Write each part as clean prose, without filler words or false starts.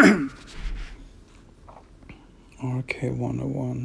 RK101.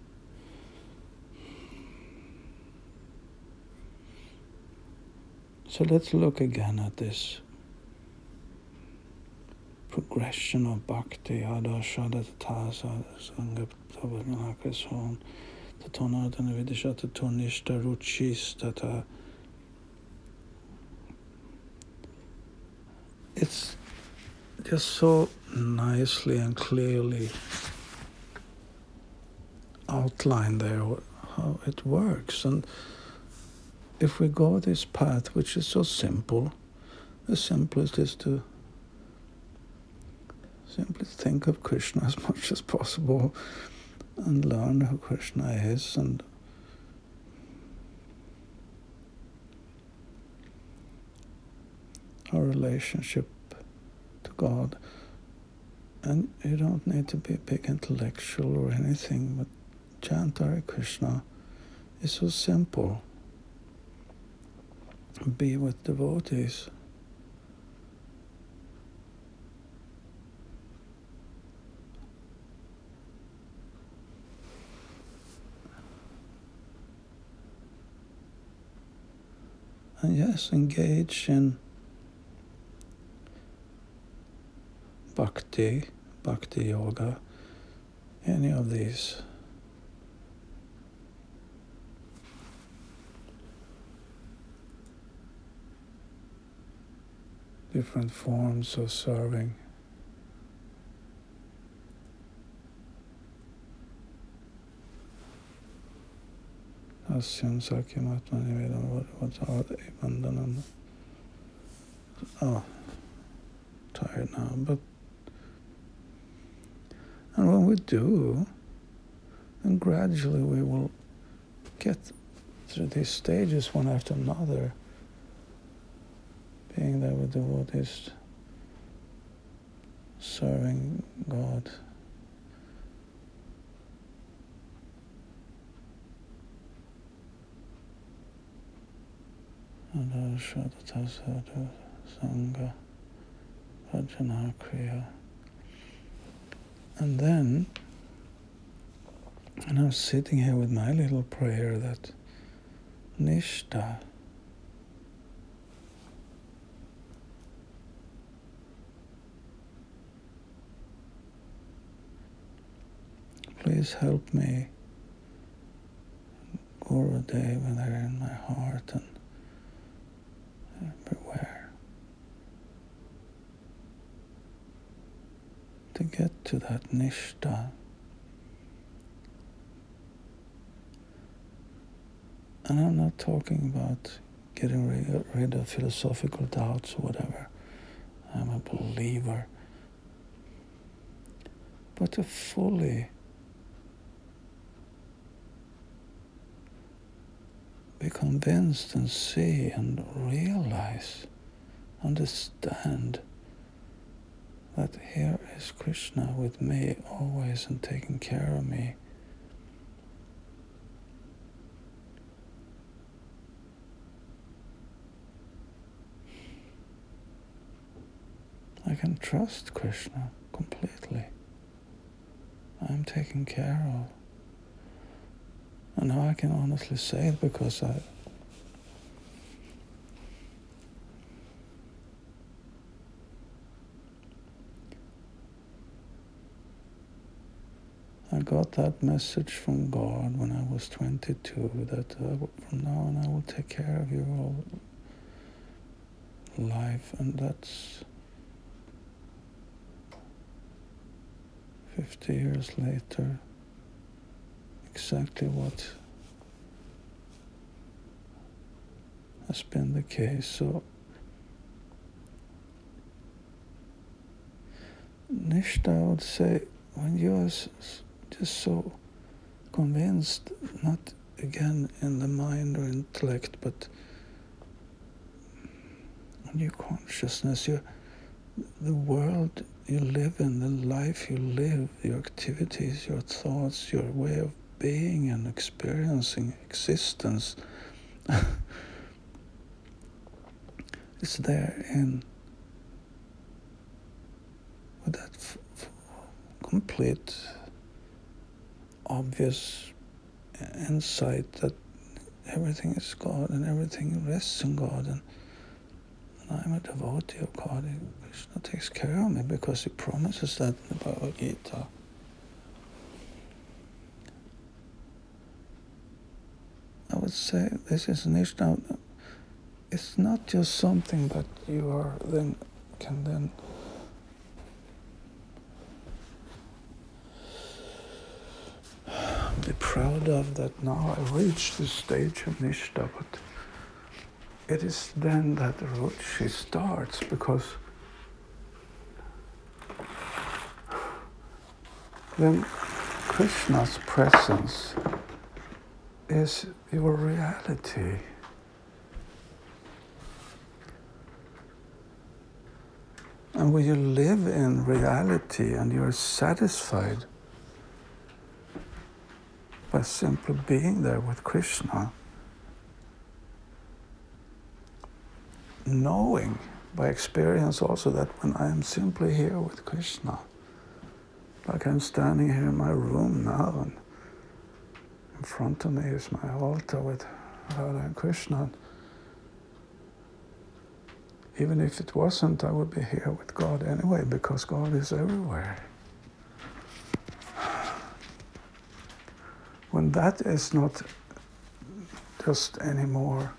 So let's look again at this progression of bhakti, adashada tasa, sangaptavanakason, tatonadana vidishata tonishta ruchis tata. It's just so nicely and clearly outlined there how it works. And if we go this path, which is so simple, the simplest is to simply think of Krishna as much as possible and learn who Krishna is and our relationship to God. And you don't need to be a big intellectual or anything, but chant Hare Krishna is so simple. Be with devotees. And yes, engage in bhakti yoga, any of these. Different forms of serving. Asyam Sakyam Atmani Vedam Vajavad Vandanam. Oh, tired now, but and when we do, then gradually we will get through these stages one after another, being there with devotees, serving God. Sangha Bhajana Kriya. And then, and I'm sitting here with my little prayer that Nishta, please help me, Gurudeva, there in my heart and everywhere, to get to that Nishta. And I'm not talking about getting rid of philosophical doubts or whatever. I'm a believer. But to fully be convinced and see and realize, understand that here is Krishna with me always and taking care of me. I can trust Krishna completely. I'm taken care of. And now I can honestly say it because I got that message from God when I was 22 that from now on I will take care of your whole life, and that's 50 years later, exactly what has been the case. So Nishta, I would say, when you are just so convinced, not again in the mind or intellect, but in your consciousness, the world you live in, the life you live, your activities, your thoughts, your way of being and experiencing existence is there with that complete, obvious insight that everything is God and everything rests in God, and I'm a devotee of God. Krishna takes care of me because he promises that in the Bhagavad Gita. I would say this is Nishta. It's not just something that you are can then be proud of, that now I reached this stage of Nishta, but it is then that the Ruchi starts, because then Krishna's presence is your reality. And when you live in reality and you're satisfied by simply being there with Krishna, knowing by experience also that when I am simply here with Krishna, like I'm standing here in my room now, and in front of me is my altar with Radha and Krishna. Even if it wasn't, I would be here with God anyway, because God is everywhere. When that is not just any more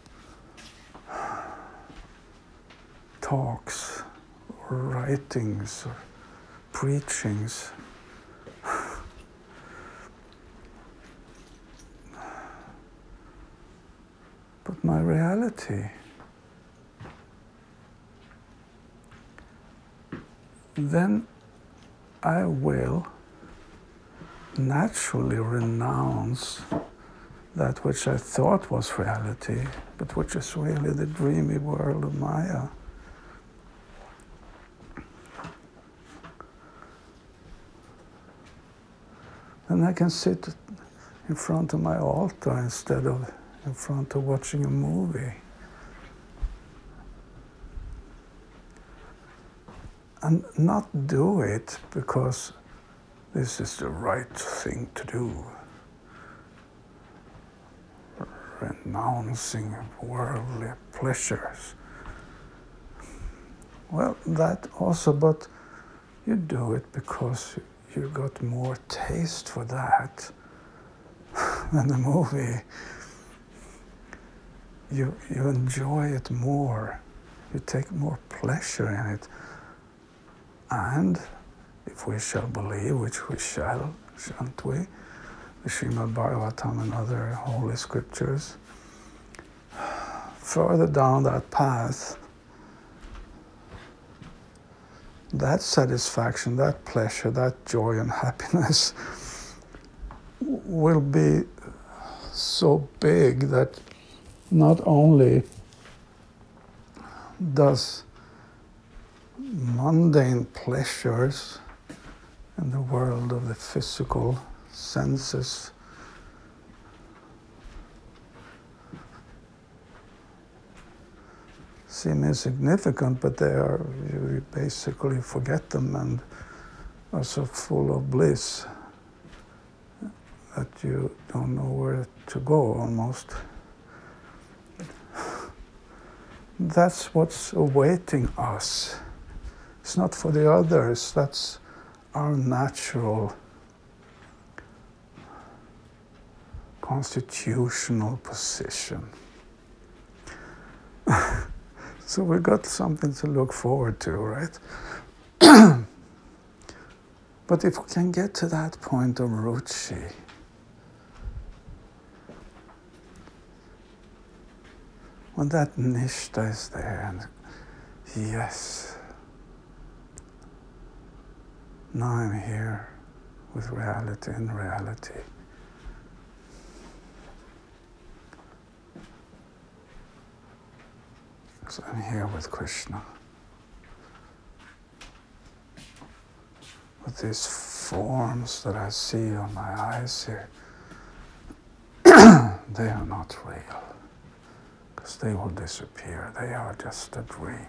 talks or writings or preachings, but my reality, then I will naturally renounce that which I thought was reality, but which is really the dreamy world of Maya. And I can sit in front of my altar instead of in front of watching a movie. And not do it because this is the right thing to do. Renouncing worldly pleasures. Well, that also, but you do it because you got more taste for that than the movie. You enjoy it more. You take more pleasure in it. And if we shall believe, which we shall, shan't we, the Srimad Bhagavatam and other holy scriptures, further down that path, that satisfaction, that pleasure, that joy and happiness will be so big that not only does mundane pleasures in the world of the physical senses seem insignificant, but you basically forget them and are so full of bliss that you don't know where to go almost. That's what's awaiting us. It's not for the others, that's our natural constitutional position. So we've got something to look forward to, right? But if we can get to that point of ruchi, when that nishta is there, and yes, now I'm here with reality and reality. So I'm here with Krishna. With these forms that I see on my eyes here, they are not real, because they will disappear. They are just a dream.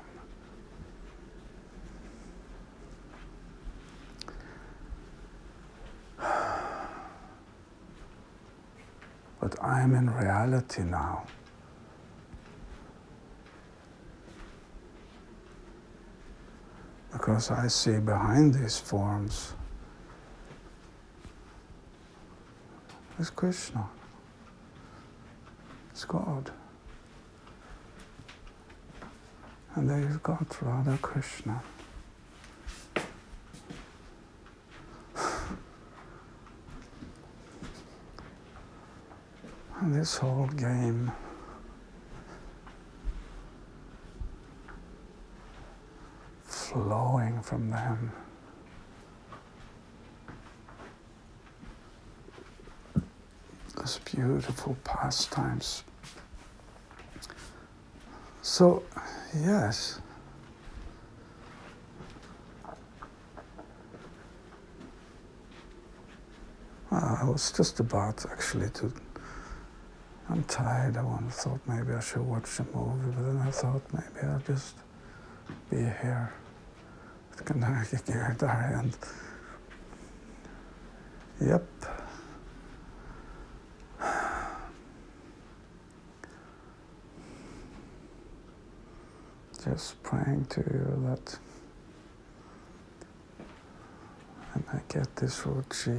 but I'm in reality now. Because I see behind these forms is Krishna, it's God. And there you've got Radha Krishna. And this whole game flowing from them. Those beautiful pastimes. So, yes. I was just about actually to, I'm tired. I thought maybe I should watch a movie, but then I thought maybe I'll just be here with Kanaki Giridhari and yep. Just praying to you that I might get this ruchi.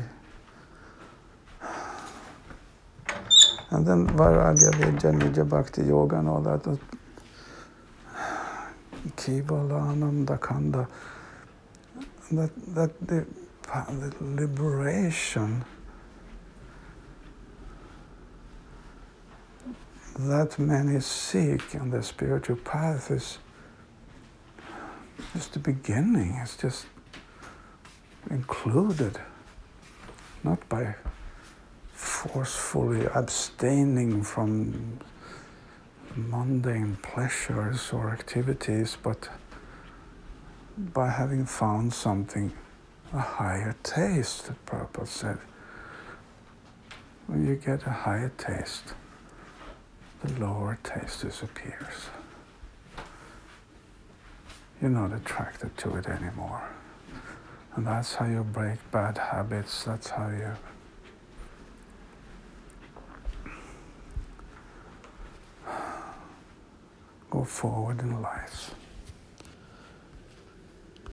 And then Vairagya, Vidya, Nija Bhakti Yoga and all that. Kevala, Ananda, Khanda. That the liberation that many seek on the spiritual path is just the beginning. It's just included, not by forcefully abstaining from mundane pleasures or activities, but by having found something, a higher taste, that Prabhupada said. When you get a higher taste, the lower taste disappears. You're not attracted to it anymore. And that's how you break bad habits, that's how you go forward in life.